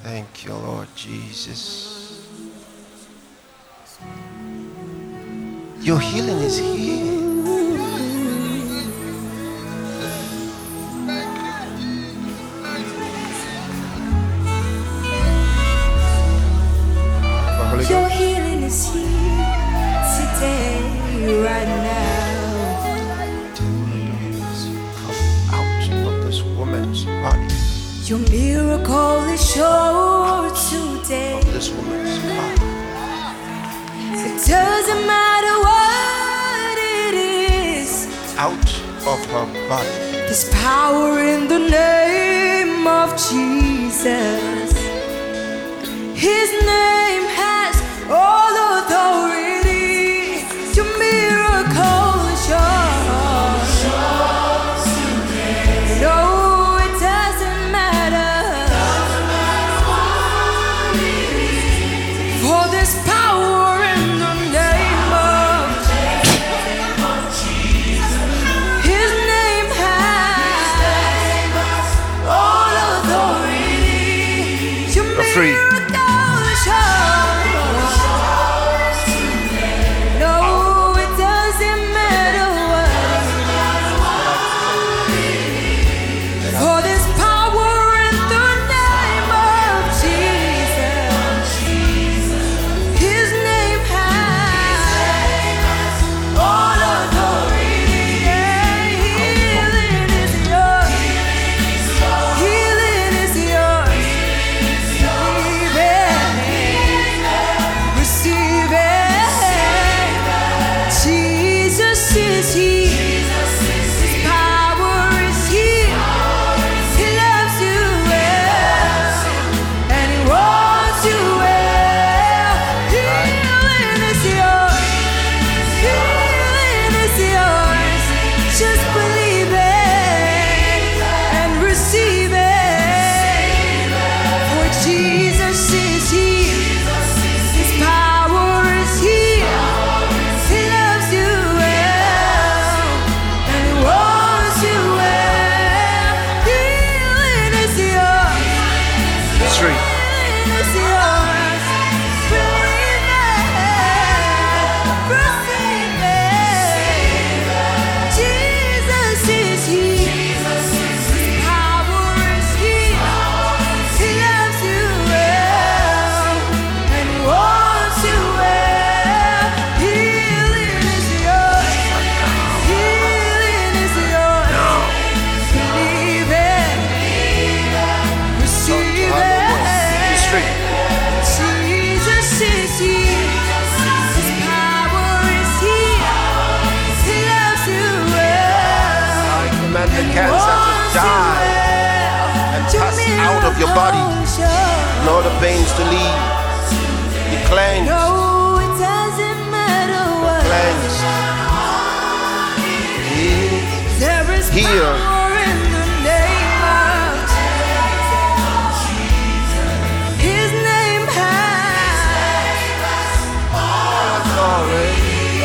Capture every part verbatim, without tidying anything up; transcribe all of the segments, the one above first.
Thank you, Lord Jesus. Your healing is here. Your healing is here today, right now. Come out of this woman's body. Your miracle is sure today. Of this woman's body. It doesn't matter what it is. Out of her body. There's power in the name of Jesus. His name has all authority. Your miracle is yours. No, it doesn't matter. For there's power in the name of Jesus. His name has all authority. Your You're free. The cancer to die and pass out of your body. Lord, the pains to leave. Be cleansed. No, it doesn't matter what. Cleansed. There is Here. power in the name of Jesus. His name has all authority.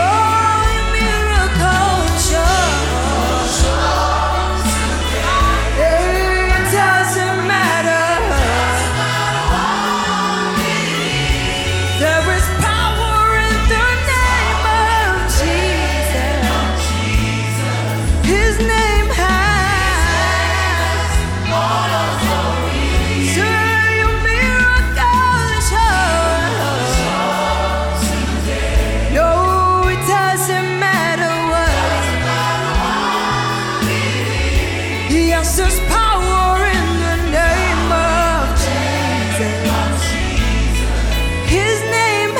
There's power in the name of Jesus. His name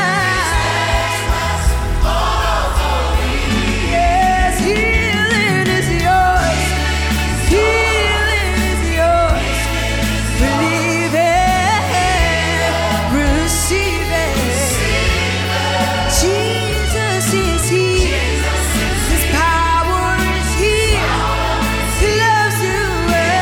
has all authority. Yes, healing is yours. Healing is yours. Believe it. Receive it. Jesus is here. His power is here. He loves you well.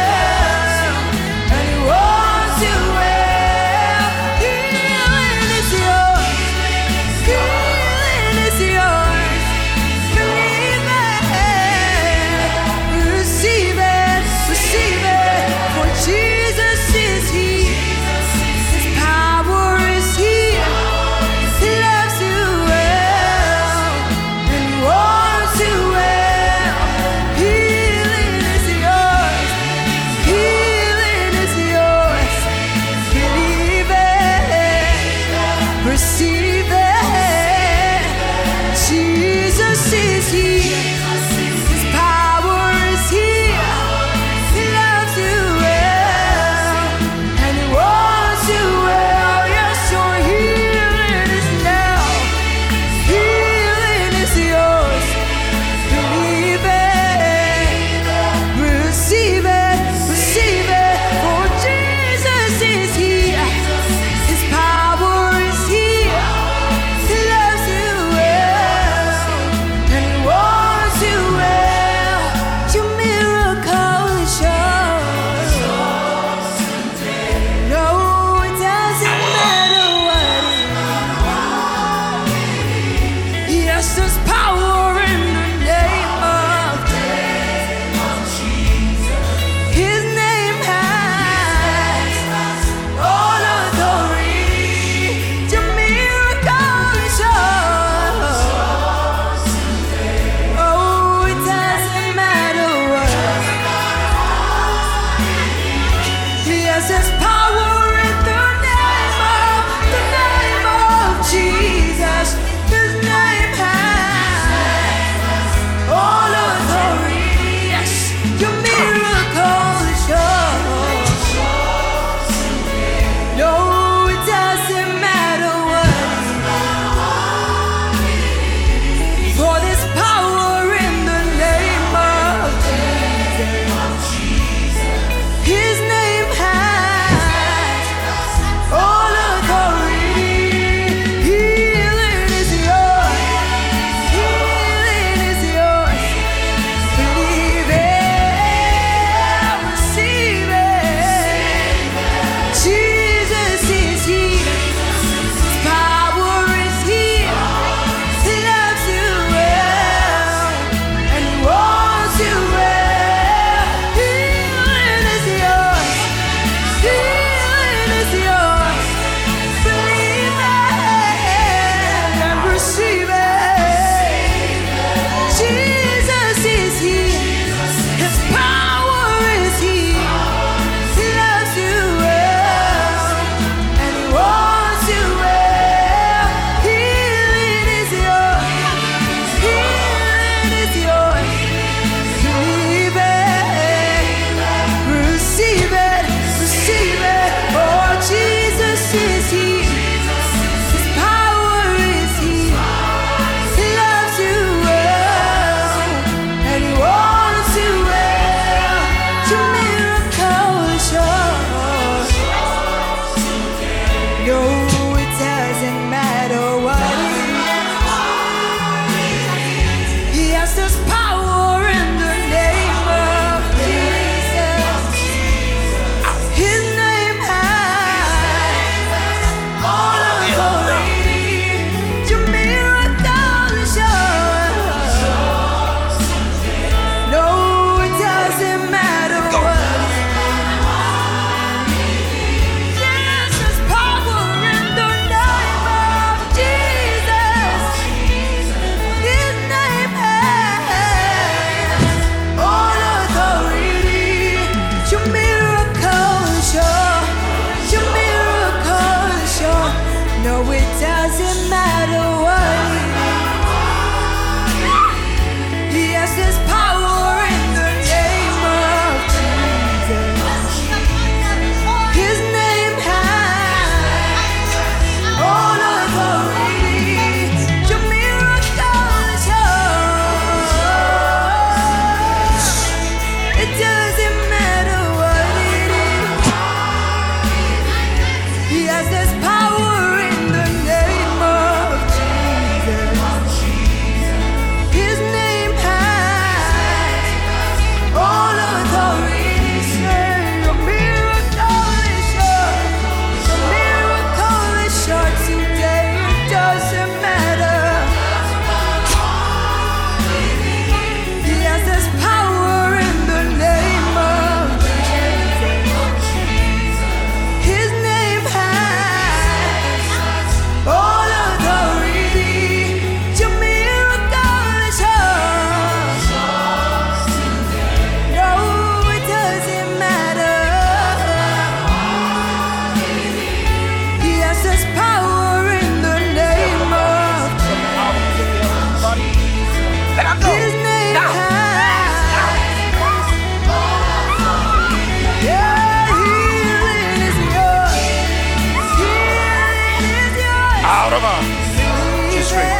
out of her. She's free.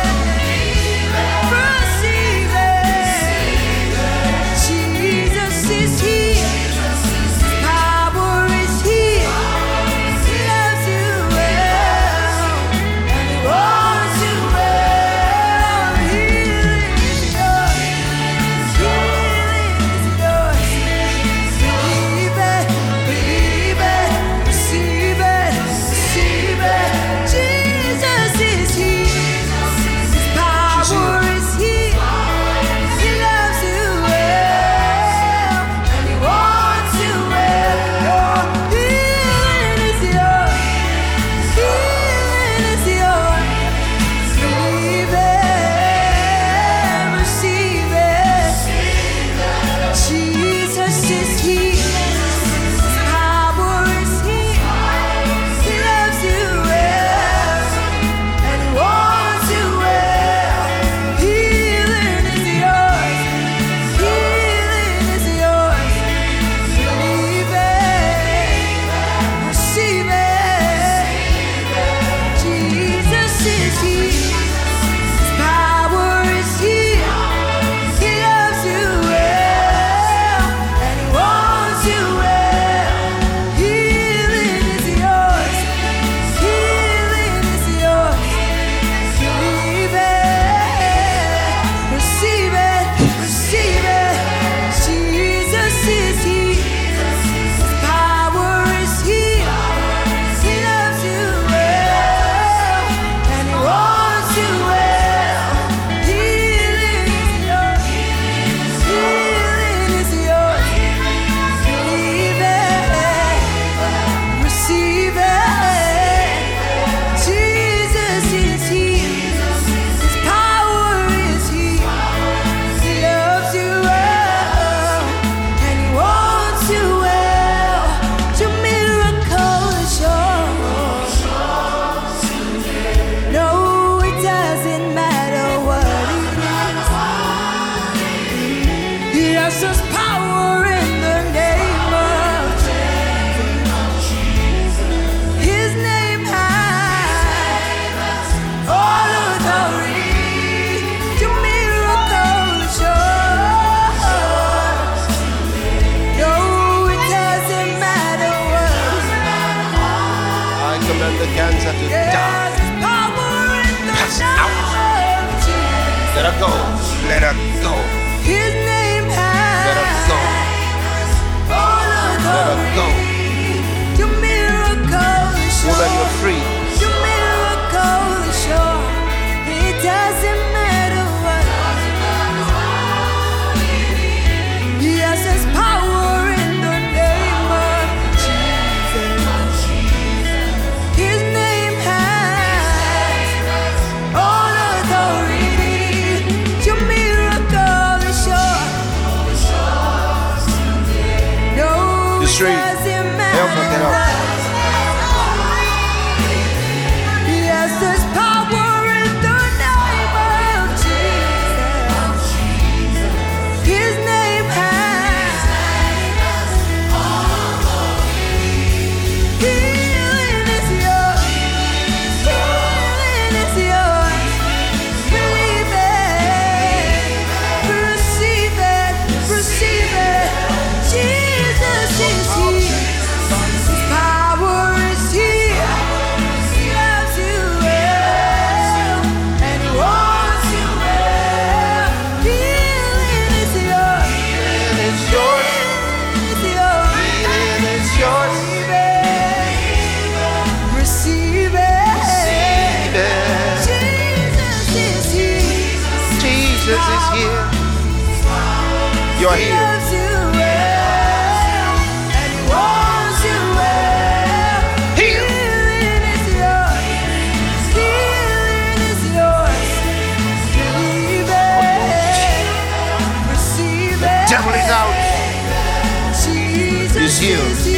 Receive it. Jesus is here. Power is here. He loves you well, and He wants you well. Healing is yours. Healing is yours. Believe it, believe it, receive it, receive it. Jesus is here. His power is here. He loves you well, and He wants you well. Healing is yours. Healing is yours. Believe it, receive it. Jesus is here. His power is here. He loves you well, and He wants you well. Healing is yours. Healing is yours. Believe it, receive it. Jesus is here. His power is here. He loves you well, and He wants you well. Healing is yours. Healing is yours. Believe it, receive it, receive it. Jesus is here. His power is here. He loves you well, and He wants you well. Healing is yours. Healing is yours. Believe it, receive it. Jesus is here. His power is here. He loves you well, and He wants you well. Your miracle is sure. No, it doesn't matter what it is. Yes, there's power in the name of Jesus. His name has all authority. Your miracle is sure. No, it doesn't matter what. I command the cancer to die. Yes, there's power in the Pass name out. of Jesus. Let her go. Let her go. His name Let her go. has all Let her go. authority. Your miracle is sure. Woman, you're free. Your miracle is sure. It doesn't matter what. Yes, there's power in the name of Jesus. His name has all authority. Your miracle is sure. No, It's it free. doesn't Help her get up. matter. Yes, there's power in the name of Jesus. His name has healing is yours. Healing is yours. Believe it, receive it, receive it. Jesus is here. His power is here. He loves you well, and He wants you well. Healing is yours. It's yours. Healing is yours. Healing is yours. Receive it. Receive it. Yeah. Jesus is here. Jesus is here. You're He here. loves you well, and He wants you well. Heal. Healing is yours. Healing is yours. Believe it. Receive it. Devil is out. Jesus He's healed. is